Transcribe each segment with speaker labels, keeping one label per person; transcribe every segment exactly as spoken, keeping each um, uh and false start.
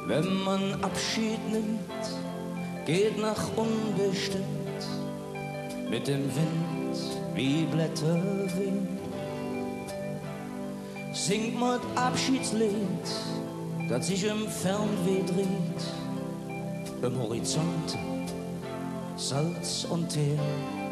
Speaker 1: Wenn man Abschied nimmt, geht nach unbestimmt, mit dem Wind wie Blätter wehen. Singt man Abschiedslied, das sich im Fernweh dreht, im Horizont Salz und Teer.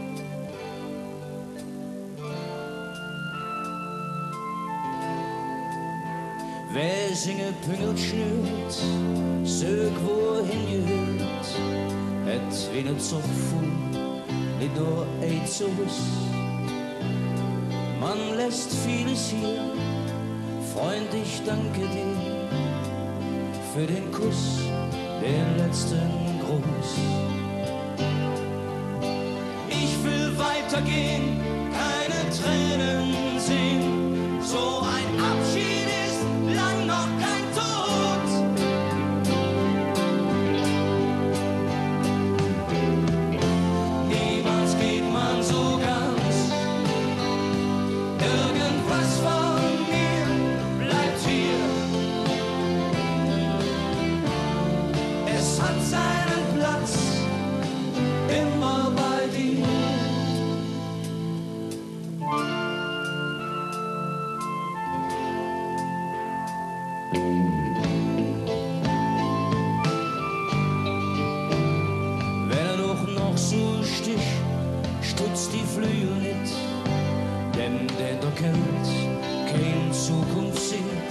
Speaker 1: Wer singe Püngelt schnürt, sög wohin gehört, et wie ne Zugfuhr, nicht nur ein Zugus. Man lässt vieles hier, Freund, ich danke dir für den Kuss, den letzten Gruß. Ich will weitergehen, keine Tränen sehen, so ein Abschied ist lang noch kein Tod. Niemals geht man so ganz, irgendwas von mir bleibt hier. Es hat seinen Platz immer bei dir. Wenn er doch noch so stich, stutzt die Flügel nicht, denn der da kennt kein Zukunft sieht.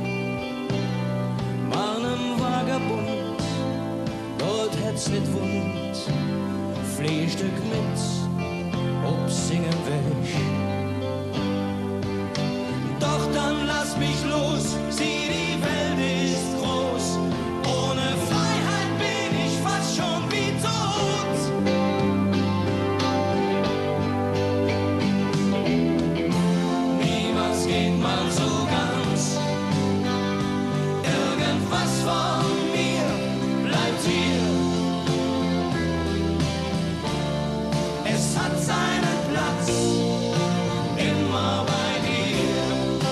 Speaker 1: Meinem Vagabund, dort hätt's nicht wund, flieh ein Stück mit, ob singen weg. Doch dann lass mich los, sieh, die Welt ist groß. Ohne Freiheit bin ich fast schon wie tot. Niemals geht man so ganz, irgendwas von mir bleibt hier. Es hat seinen Platz immer bei dir.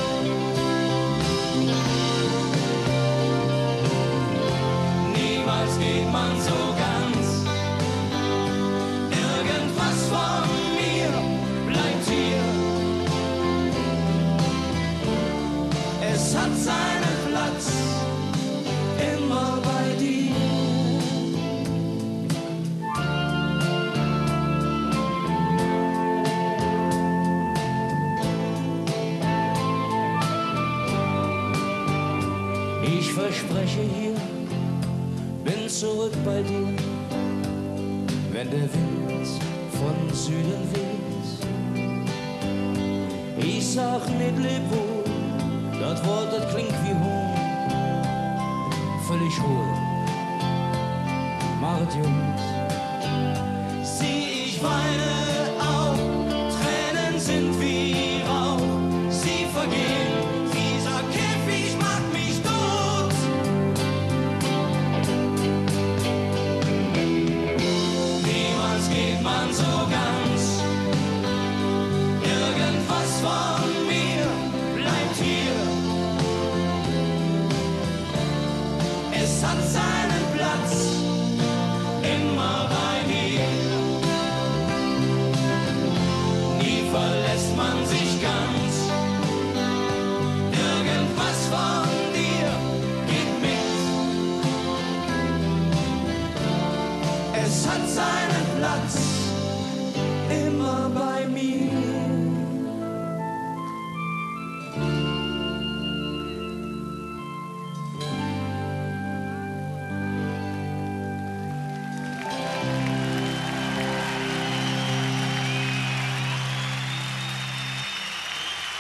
Speaker 1: Niemals geht man so ganz, irgendwas von mir bleibt hier. Es hat seinen Platz immer bei dir. Ich verspreche hier, bin zurück bei dir, wenn der Wind von Süden weht. Ich sag nicht leb wohl, das Wort, das klingt wie Hohn, völlig hohl, macht Jungs. Sieh, ich weine auch, Tränen sind wie Rauch, sie vergehen, dieser Käfig macht mich tot. Niemals geht man so ganz, irgendwas von mir bleibt hier. Es hat seinen Platz immer bei dir. Nie verlässt man sich ganz, irgendwas von dir geht mit. Es hat seinen Platz